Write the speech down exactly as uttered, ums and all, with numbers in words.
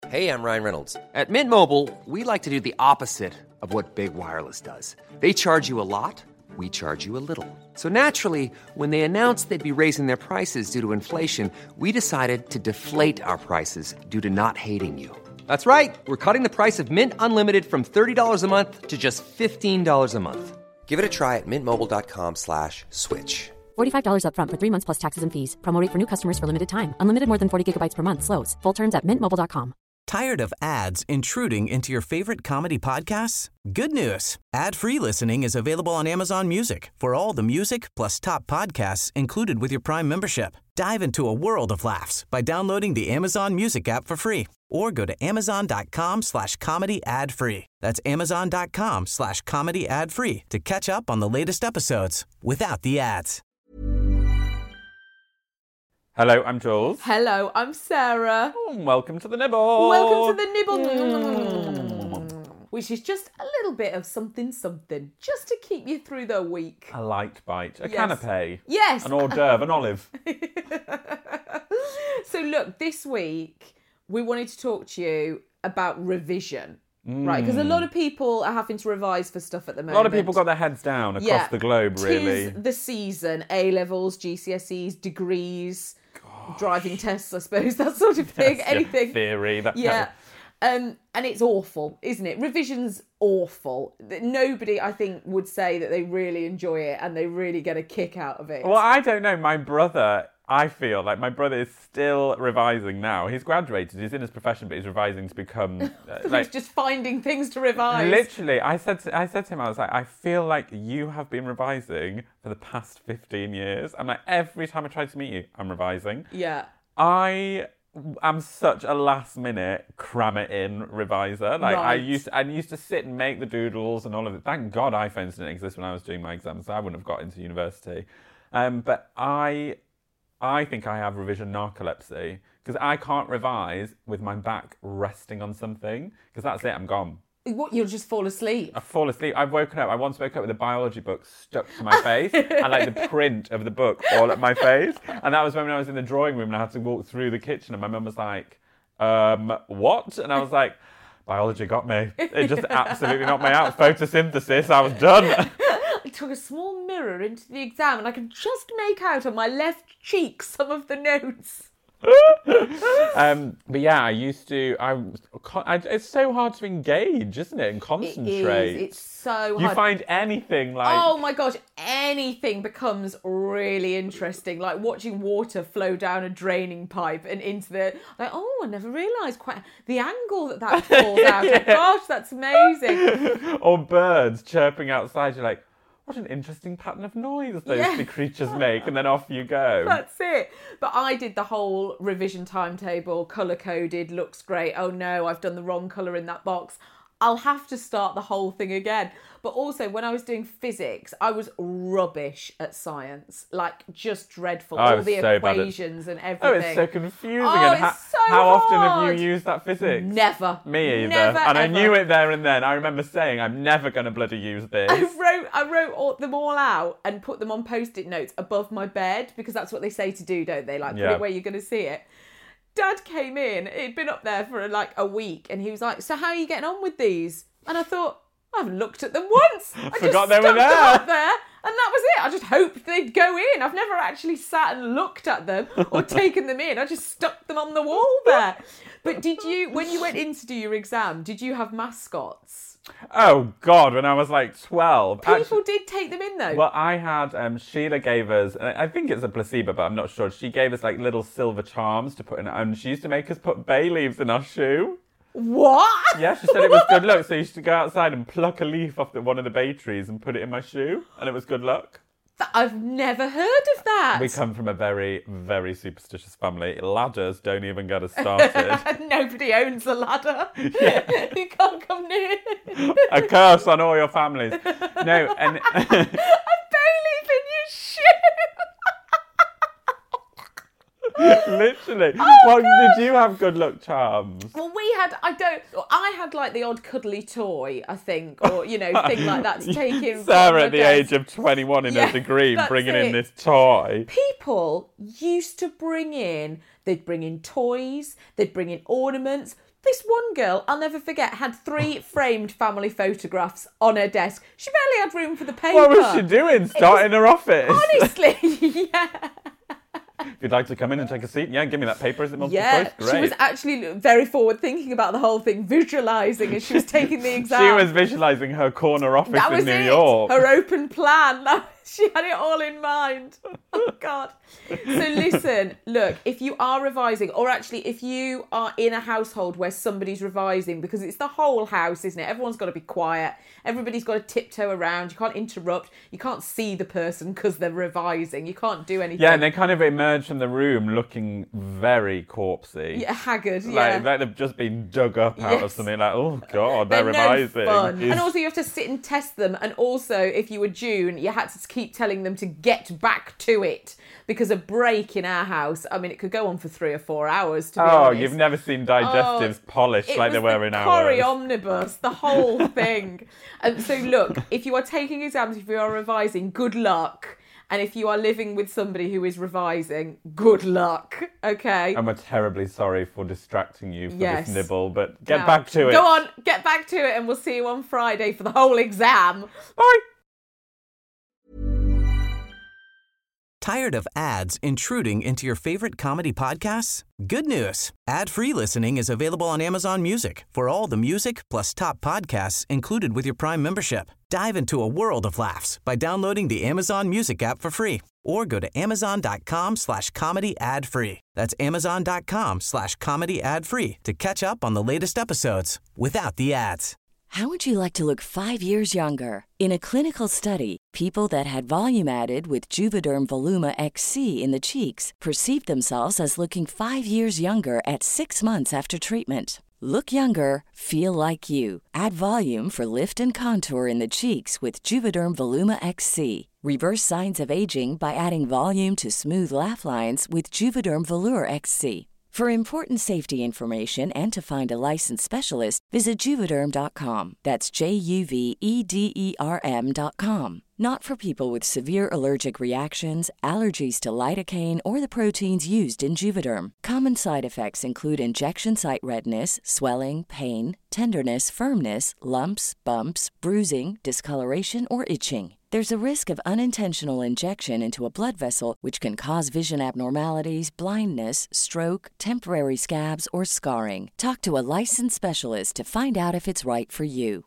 Hey, I'm Ryan Reynolds. At Mint Mobile, we like to do the opposite of what Big Wireless does. They charge you a lot, we charge you a little. So naturally, when they announced they'd be raising their prices due to inflation, we decided to deflate our prices due to not hating you. That's right. We're cutting the price of Mint Unlimited from thirty dollars a month to just fifteen dollars a month. Give it a try at mintmobile.com slash switch. forty-five dollars up front for three months plus taxes and fees. Promo rate for new customers for limited time. Unlimited more than forty gigabytes per month slows. Full terms at mint mobile dot com. Tired of ads intruding into your favorite comedy podcasts? Good news. Ad-free listening is available on Amazon Music for all the music plus top podcasts included with your Prime membership. Dive into a world of laughs by downloading the Amazon Music app for free or go to amazon.com slash comedy ad free. That's amazon.com slash comedy ad free to catch up on the latest episodes without the ads. Hello, I'm Jules. Hello, I'm Sarah. Oh, welcome to the Nibble. Welcome to the Nibble. Mm. Which is just a little bit of something something, just to keep you through the week. A light bite, a Yes. canapé. Yes. An hors d'oeuvre, an olive. So look, this week we wanted to talk to you about revision. Right, because a lot of people are having to revise for stuff at the moment. A lot of people got their heads down across Yeah. the globe, really. Tis the season. A-levels, G C S Es, degrees, driving tests, I suppose, that sort of thing. That's your Anything. theory. That Yeah. kind Um, and it's awful, isn't it? Revision's awful. Nobody, I think, would say that they really enjoy it and they really get a kick out of it. of... Well, I don't know. My brother, I feel like my brother is still revising now. He's graduated. He's in his profession, but he's revising to become... Uh, He's like, just finding things to revise. Literally, I said to, I said to him, I was like, I feel like you have been revising for the past fifteen years. I'm like, every time I try to meet you, I'm revising. Yeah. I am such a last minute cram it in reviser. Like I Right. used to, I used to sit and make the doodles and all of it. Thank God iPhones didn't exist when I was doing my exams, so I wouldn't have got into university. Um, but I I think I have revision narcolepsy because I can't revise with my back resting on something because that's it, I'm gone. What, you'll just fall asleep? I fall asleep. I've woken up. I once woke up with a biology book stuck to my face and like the print of the book all at my face. And that was when I was in the drawing room and I had to walk through the kitchen and my mum was like, um, what? And I was like, biology got me. It just absolutely knocked me out. Photosynthesis, I was done. I took a small mirror into the exam and I could just make out on my left cheek some of the notes. um, but yeah, I used to. I, I. It's so hard to engage, isn't it, and concentrate. It is. It's so hard. You find anything like. Oh my gosh, anything becomes really interesting. Like watching water flow down a draining pipe and into the. Like, oh, I never realised quite the angle that that falls out. Yeah. Gosh, that's amazing. Or birds chirping outside. You're like, what an interesting pattern of noise those Yeah. two creatures make, and then off you go. That's it. But I did the whole revision timetable, colour-coded, looks great. Oh no, I've done the wrong colour in that box. I'll have to start the whole thing again. But also, when I was doing physics, I was rubbish at science. Like, just dreadful. I All was the so bad at- equations and Oh, everything. it's so confusing. Oh, and it's ha- so how often hard. have you used that physics? Never. Me either. Never, and I ever. knew it there and then. I remember saying, I'm never going to bloody use this. I wrote, I wrote all, them all out and put them on post-it notes above my bed because that's what they say to do, don't they? Like, put Yeah. it where you're going to see it. Dad came in, he'd been up there for like a week, and he was like, so how are you getting on with these? And I thought, I haven't looked at them once. I just Forgot they were stuck them there. up there, and that was it. I just hoped they'd go in. I've never actually sat and looked at them or taken them in. I just stuck them on the wall there. But did you, when you went in to do your exam, did you have mascots? Oh, God, when I was like twelve. People Actually- did take them in though. Well, I had, um, Sheila gave us, and I think it's a placebo, but I'm not sure. She gave us like little silver charms to put in, and she used to make us put bay leaves in our shoe. What? Yeah, she said it was good luck, so you used to go outside and pluck a leaf off the, one of the bay trees and put it in my shoe, and it was good luck. I've never heard of that. We come from a very, very superstitious family. Ladders don't even get us started. Nobody owns a ladder. You can't come near. A curse on all your families. No, and A bay leaf in your shoe. literally. Oh, well, gosh. did you have good luck charms? Well, we had, I don't, I had like the odd cuddly toy, I think, or, you know, thing like that to take in. Sarah at the age of twenty-one in Yeah, her degree that's bringing it. in this toy. People used to bring in, they'd bring in toys, they'd bring in ornaments. This one girl, I'll never forget, had three framed family photographs on her desk. She barely had room for the paper. What was she doing? Starting her office? Honestly, yeah. If you'd like to come in and take a seat, yeah, give me that paper. Is it multiple Yeah, choice? Great. she was actually very forward thinking about the whole thing, visualising as she was taking the exam. She was visualising her corner office that in was New it. York. Her open plan. That, she had it all in mind. Oh, God. So listen, look, if you are revising, or actually if you are in a household where somebody's revising, because it's the whole house, isn't it? Everyone's got to be quiet. Everybody's got to tiptoe around. You can't interrupt. You can't see the person because they're revising. You can't do anything. Yeah, and they kind of emerge from the room looking very corpsey. Yeah, haggard, Like, yeah. like they've just been dug up out of Yes. something. Like, oh, God, they're, They're no revising. fun. Is- And also you have to sit and test them. And also, if you were June, you had to keep telling them to get back to it. Because a break in our house, I mean, it could go on for three or four hours, to be Oh, honest. you've never seen digestives Oh, polished It like they was were the in Corrie ours. omnibus, the whole thing. And so look, if you are taking exams, if you are revising, good luck. And if you are living with somebody who is revising, good luck. Okay? And we're terribly sorry for distracting you for Yes. this nibble, but get Now, back to it. Go on, get back to it, and we'll see you on Friday for the whole exam. Bye. Tired of ads intruding into your favorite comedy podcasts? Good news. Ad-free listening is available on Amazon Music for all the music plus top podcasts included with your Prime membership. Dive into a world of laughs by downloading the Amazon Music app for free or go to amazon.com slash comedy ad free. That's amazon.com slash comedy ad free to catch up on the latest episodes without the ads. How would you like to look five years younger? In a clinical study, people that had volume added with Juvederm Voluma X C in the cheeks perceived themselves as looking five years younger at six months after treatment. Look younger, feel like you. Add volume for lift and contour in the cheeks with Juvederm Voluma X C. Reverse signs of aging by adding volume to smooth laugh lines with Juvederm Volure X C. For important safety information and to find a licensed specialist, visit Juvederm dot com. That's J U V E D E R M dot com. Not for people with severe allergic reactions, allergies to lidocaine, or the proteins used in Juvederm. Common side effects include injection site redness, swelling, pain, tenderness, firmness, lumps, bumps, bruising, discoloration, or itching. There's a risk of unintentional injection into a blood vessel, which can cause vision abnormalities, blindness, stroke, temporary scabs, or scarring. Talk to a licensed specialist to find out if it's right for you.